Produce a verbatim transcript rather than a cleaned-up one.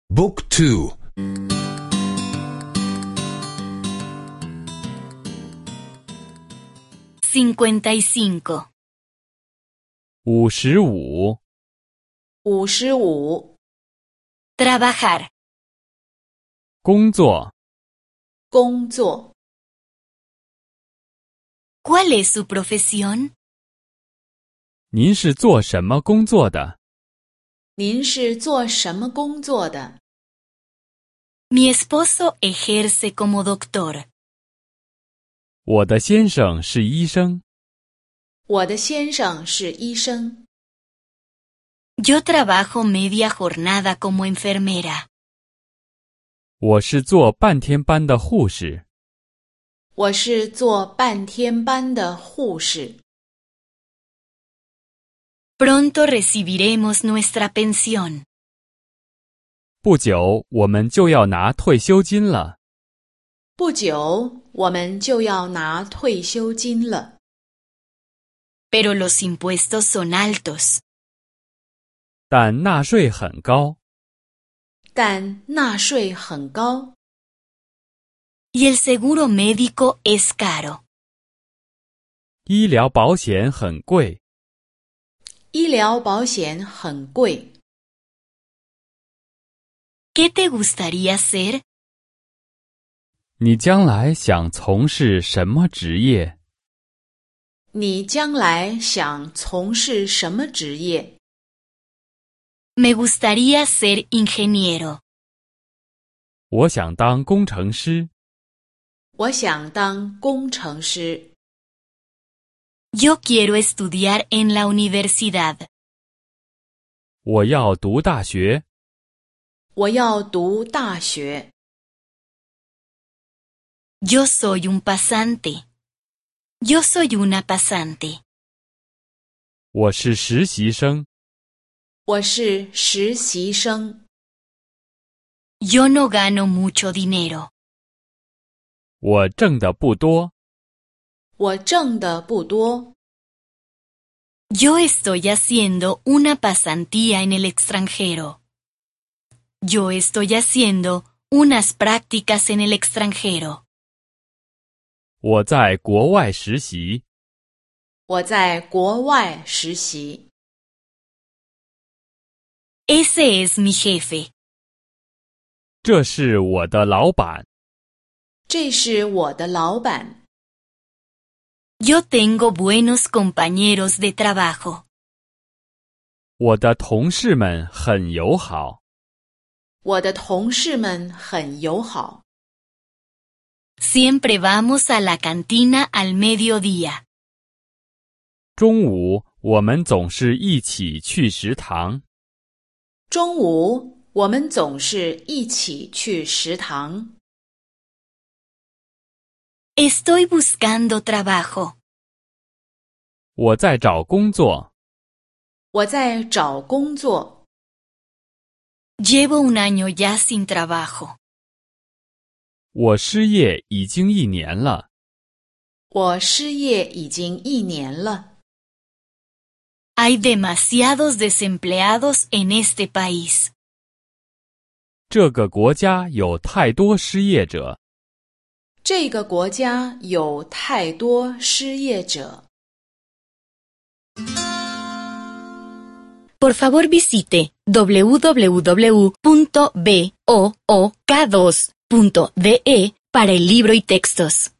Book two. 55. 五十五， 五十五， Trabajar. 工作。 工作。 ¿Cuál es su profesión? 您是做什么工作的？ 您是做什么工作的？ Mi esposo ejerce como doctor. 我的先生是医生。 我的先生是医生。 Yo trabajo media jornada como enfermera. 我是做半天班的护士。 我是做半天班的护士。 Pronto recibiremos nuestra pensión. 不久，我们就要拿退休金了。 不久，我们就要拿退休金了。 Pero los impuestos son altos. 但纳税很高。 但纳税很高。 Y el seguro médico es caro. 医疗保险很贵。 医疗保险很贵。 ¿Qué te gustaría ser? 你将来想从事什么职业？ 你将来想从事什么职业？ Me gustaría ser ingeniero. 我想当工程师。 我想当工程师。 Yo quiero estudiar en la universidad. 我要读大学。 我要读大学。 Yo soy un pasante. Yo soy una pasante. 我是实习生。 我是实习生。 Yo no gano mucho dinero. 我挣的不多。 我挣的不多。 Yo estoy haciendo una pasantía en el extranjero. Yo estoy haciendo unas prácticas en el extranjero. 我在国外实习。 我在国外实习。 Ese es mi jefe. 这是我的老板。 这是我的老板。 Yo tengo buenos compañeros de trabajo. 我的同事们很友好。 我的同事们很友好。 Siempre vamos a la cantina al mediodía. 中午我们总是一起去食堂。 中午我们总是一起去食堂。 Estoy buscando trabajo. 我在找工作。 我在找工作。 Llevo un año ya sin trabajo. 我失业已经一年了。 我失业已经一年了。 Hay demasiados desempleados en este país. 这个国家有太多失业者。 这个国家有太多失业者。 Por favor visite doble u doble u doble u punto book dos punto de para el libro y textos.